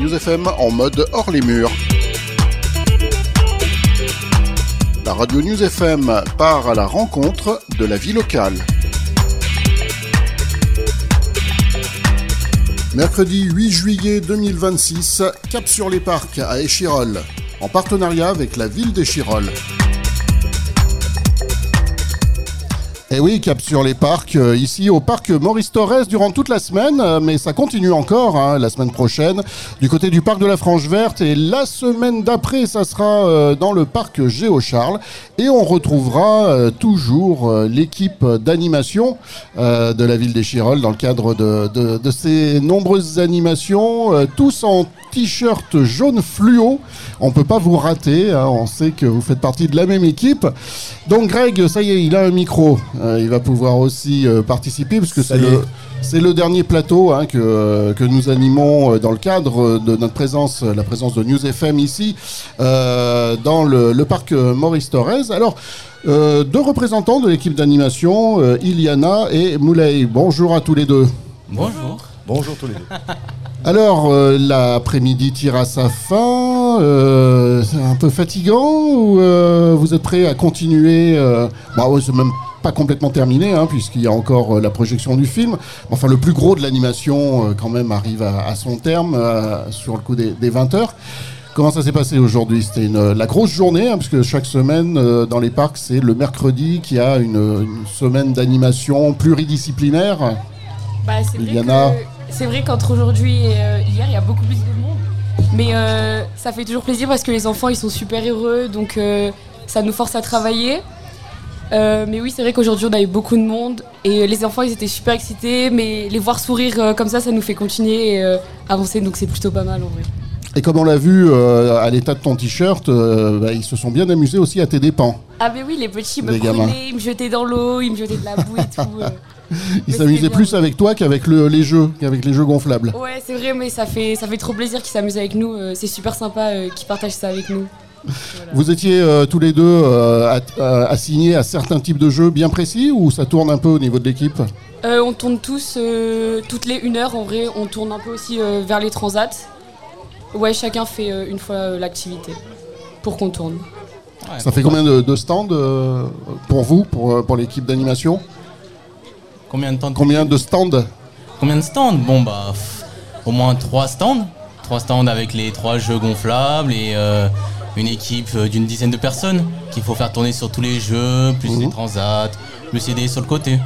News FM en mode hors les murs. La radio News FM part à la rencontre de la vie locale. Mercredi 8 juillet 2026, cap sur les parcs à Échirolles, en partenariat avec la ville d'Échirolles. Et oui, cap sur les parcs, ici au parc Maurice Thorez durant toute la semaine, mais ça continue encore la semaine prochaine, du côté du parc de la Franche Verte, et la semaine d'après, ça sera dans le parc Géo-Charles, et on retrouvera toujours l'équipe d'animation de la ville d'Échirolles dans le cadre de ces nombreuses animations, tous en t-shirt jaune fluo. On peut pas vous rater, on sait que vous faites partie de la même équipe. Donc Greg, ça y est, il a un micro. Il va pouvoir aussi participer parce que c'est le dernier plateau que nous animons dans le cadre de notre présence, la présence de News FM ici dans le parc Maurice Thorez. Alors, deux représentants de l'équipe d'animation, Iliana et Moulay. Bonjour à tous les deux. Bonjour. Bonjour tous les deux. Alors, l'après-midi tire à sa fin, c'est un peu fatigant ou vous êtes prêts à continuer c'est même pas complètement terminé, puisqu'il y a encore la projection du film. Enfin, le plus gros de l'animation, quand même, arrive à son terme sur le coup des 20h. Comment ça s'est passé aujourd'hui ? C'était la grosse journée, puisque chaque semaine, dans les parcs, c'est le mercredi qu'il y a une semaine d'animation pluridisciplinaire. C'est vrai qu'entre aujourd'hui et hier, il y a beaucoup plus de monde. Mais ça fait toujours plaisir parce que les enfants, ils sont super heureux. Donc, ça nous force à travailler. Mais oui, c'est vrai qu'aujourd'hui, on a eu beaucoup de monde. Et les enfants, ils étaient super excités. Mais les voir sourire comme ça nous fait continuer et avancer. Donc, c'est plutôt pas mal, en vrai. Et comme on l'a vu à l'état de ton t-shirt, ils se sont bien amusés aussi à tes dépens. Ah mais oui, les petits me brûlaient, ils me jetaient dans l'eau, ils me jetaient de la boue et tout. Ils s'amusaient plus avec toi qu'avec les jeux gonflables. Ouais, c'est vrai, mais ça fait trop plaisir qu'ils s'amusent avec nous. C'est super sympa qu'ils partagent ça avec nous. Voilà. Vous étiez tous les deux assignés à certains types de jeux bien précis ou ça tourne un peu au niveau de l'équipe ? On tourne tous, toutes les 1 heure en vrai. On tourne un peu aussi vers les transats. Ouais, chacun fait une fois l'activité pour qu'on tourne. Ouais, ça fait combien de stands pour vous, pour l'équipe d'animation ? Combien de stands ? Combien de stands ? Bon, au moins 3 stands. 3 stands avec les 3 jeux gonflables et une équipe d'une dizaine de personnes qu'il faut faire tourner sur tous les jeux, plus les transats, plus aider sur le côté.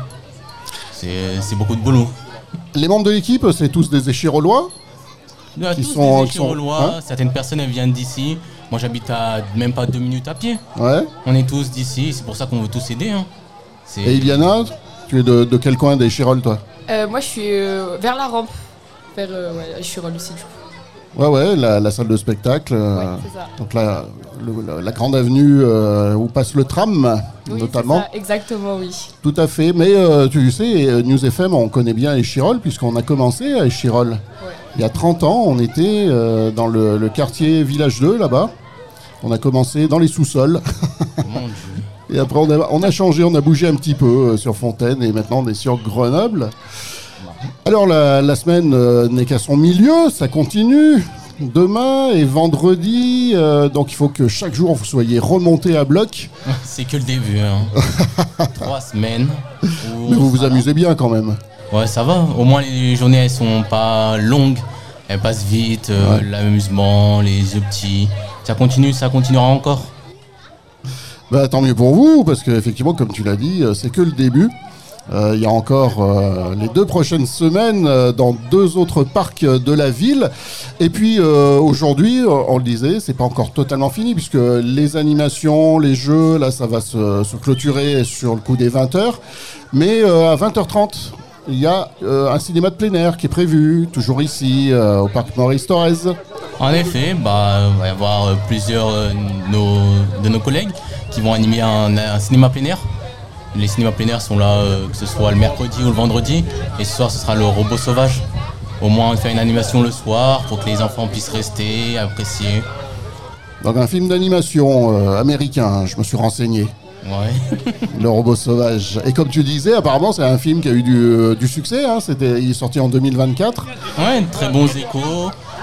C'est beaucoup de boulot. Les membres de l'équipe, c'est tous des Échirollois ? Tous des Échirollois, certaines personnes elles viennent d'ici. Moi j'habite à même pas 2 minutes à pied. Ouais. On est tous d'ici, c'est pour ça qu'on veut tous aider. Et Iliana, tu es de quel coin d'Échirolles toi ? Moi je suis vers la rampe, vers Échirolles aussi du coup. Ouais, la salle de spectacle. C'est ça. Donc la grande avenue où passe le tram, notamment. C'est ça, exactement, oui. Tout à fait. Mais tu sais, News FM, on connaît bien Échirolles puisqu'on a commencé à Échirolles. Ouais. Il y a 30 ans, on était dans le quartier Village 2, là-bas. On a commencé dans les sous-sols. Mon Dieu. Et après, on a changé, on a bougé un petit peu sur Fontaine et maintenant on est sur Grenoble. Alors la semaine n'est qu'à son milieu, ça continue. Demain et vendredi, donc il faut que chaque jour vous soyez remontés à bloc. C'est que le début. 3 semaines. Mais vous vous amusez bien quand même. Ouais, ça va. Au moins les journées elles sont pas longues, elles passent vite. L'amusement, les yeux petits, ça continuera encore. Tant mieux pour vous, parce qu'effectivement, comme tu l'as dit, c'est que le début. Il y a encore les 2 prochaines semaines dans 2 autres parcs de la ville. Et puis aujourd'hui, on le disait, c'est pas encore totalement fini puisque les animations, les jeux, là, ça va se clôturer sur le coup des 20h. Mais à 20h30, il y a un cinéma de plein air qui est prévu, toujours ici, au parc Maurice Thorez. En effet, il va y avoir plusieurs de nos collègues qui vont animer un cinéma plein air. Les cinémas plein air sont là, que ce soit le mercredi ou le vendredi. Et ce soir, ce sera le robot sauvage. Au moins, on fait une animation le soir pour que les enfants puissent rester, apprécier. Donc un film d'animation américain, je me suis renseigné. Ouais. Le robot sauvage. Et comme tu disais, apparemment, c'est un film qui a eu du succès. Il est sorti en 2024. Ouais, très bons échos.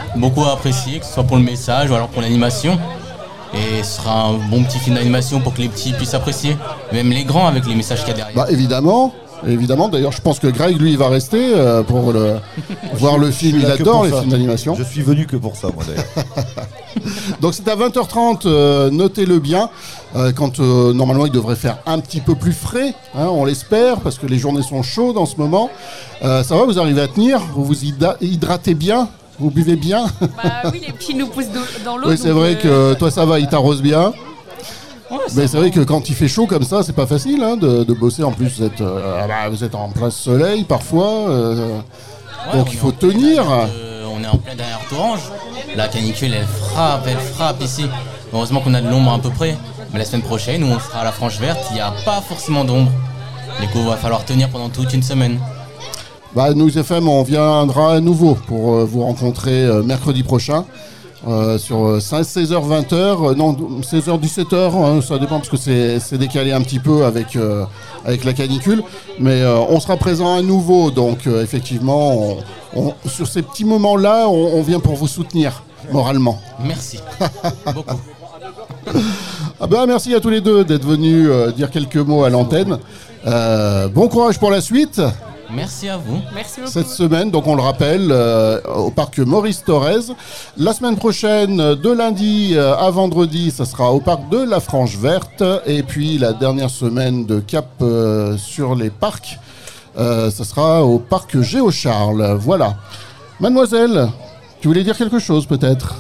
beaucoup apprécié, que ce soit pour le message ou alors pour l'animation. Et ce sera un bon petit film d'animation pour que les petits puissent apprécier, même les grands avec les messages qu'il y a derrière. Bah évidemment. D'ailleurs je pense que Greg lui il va rester pour voir le film, il adore les films d'animation. Je suis venu que pour ça moi d'ailleurs. Donc c'est à 20h30, notez-le bien, quand normalement il devrait faire un petit peu plus frais, hein, on l'espère, parce que les journées sont chaudes en ce moment. Ça va, vous arrivez à tenir, vous vous hydratez bien, vous buvez bien? Bah oui, les petits nous poussent dans l'eau. Oui, c'est vrai que toi ça va, il t'arrose bien. Ouais, Mais c'est vrai que quand il fait chaud comme ça, c'est pas facile hein, de bosser. En plus, vous êtes en plein soleil parfois, donc il faut tenir. On est en pleine alerte orange. La canicule, elle frappe ici. Heureusement qu'on a de l'ombre à peu près. Mais la semaine prochaine, où on sera à la Franche Verte, il n'y a pas forcément d'ombre. Du coup, il va falloir tenir pendant toute une semaine. Bah, News FM, on viendra à nouveau pour vous rencontrer mercredi prochain. Sur 16h, 20h, non 16h, 17h, hein, ça dépend parce que c'est décalé un petit peu avec la canicule, mais on sera présent à nouveau, donc effectivement, sur ces petits moments-là, on vient pour vous soutenir moralement. Merci, beaucoup. Ah ben, merci à tous les deux d'être venus dire quelques mots à l'antenne. Bon courage pour la suite. Merci à vous. Merci beaucoup. Cette semaine, donc on le rappelle, au parc Maurice Thorez. La semaine prochaine, de lundi à vendredi, ça sera au parc de la Franche Verte. Et puis la dernière semaine de Cap sur les parcs, ça sera au parc Géocharles. Voilà. Mademoiselle, tu voulais dire quelque chose peut-être?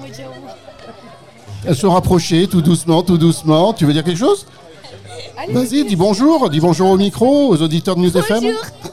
Elle se rapprochait tout doucement, tout doucement. Tu veux dire quelque chose? Vas-y, dis bonjour au micro, aux auditeurs de News FM.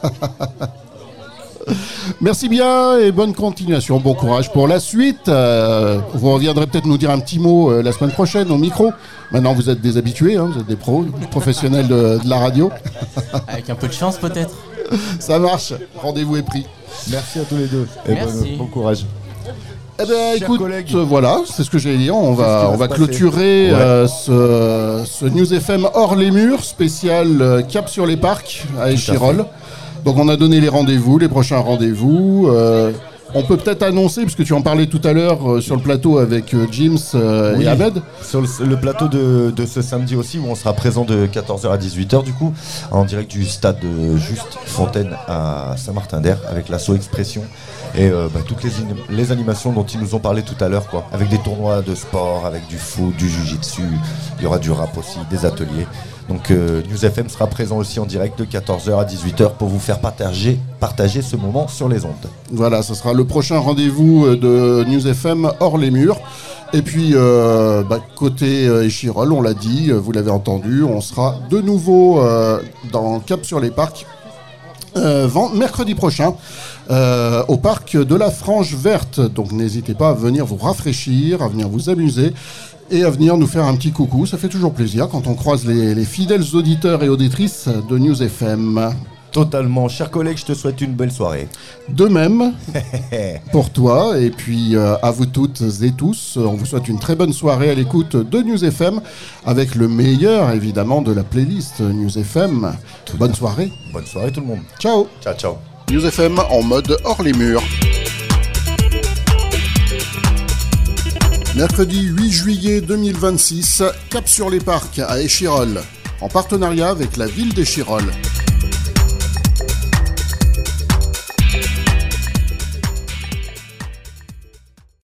Merci bien et bonne continuation, bon courage pour la suite. Vous reviendrez peut-être nous dire un petit mot la semaine prochaine au micro. Maintenant vous êtes des habitués, hein, vous êtes des professionnels de la radio. Avec un peu de chance peut-être. Ça marche, rendez-vous est pris. Merci à tous les deux et Merci. bon courage. Eh bien, Chers écoute, collègues. voilà, c'est ce que j'allais dire. On va se clôturer passer. ce News FM hors les murs, spécial Cap sur les parcs à Échirolles. Donc, on a donné les rendez-vous, les prochains rendez-vous. On peut peut-être annoncer, puisque tu en parlais tout à l'heure sur le plateau avec James Oui. et Ahmed. Sur le plateau de ce samedi aussi, où on sera présent de 14h à 18h du coup, en direct du stade de Juste Fontaine à Saint-Martin-d'Air, avec l'assaut Expression et toutes les animations dont ils nous ont parlé tout à l'heure, quoi, avec des tournois de sport, avec du foot, du jiu-jitsu, il y aura du rap aussi, des ateliers. Donc News FM sera présent aussi en direct de 14h à 18h pour vous faire partager ce moment sur les ondes. Voilà, ce sera le prochain rendez-vous de News FM hors les murs. Et puis, côté Échirolles, on l'a dit, vous l'avez entendu, on sera de nouveau dans Cap sur les parcs mercredi prochain au parc de la Franche Verte. Donc n'hésitez pas à venir vous rafraîchir, à venir vous amuser et à venir nous faire un petit coucou. Ça fait toujours plaisir quand on croise les fidèles auditeurs et auditrices de News FM. Totalement. Chers collègues, je te souhaite une belle soirée. De même pour toi et puis à vous toutes et tous. On vous souhaite une très bonne soirée à l'écoute de News FM avec le meilleur évidemment de la playlist News FM. Bonne soirée. Bonne soirée tout le monde. Ciao. Ciao, ciao. News FM en mode hors les murs. Mercredi 8 juillet 2026, Cap sur les parcs à Échirolles, en partenariat avec la ville d'Échirolles.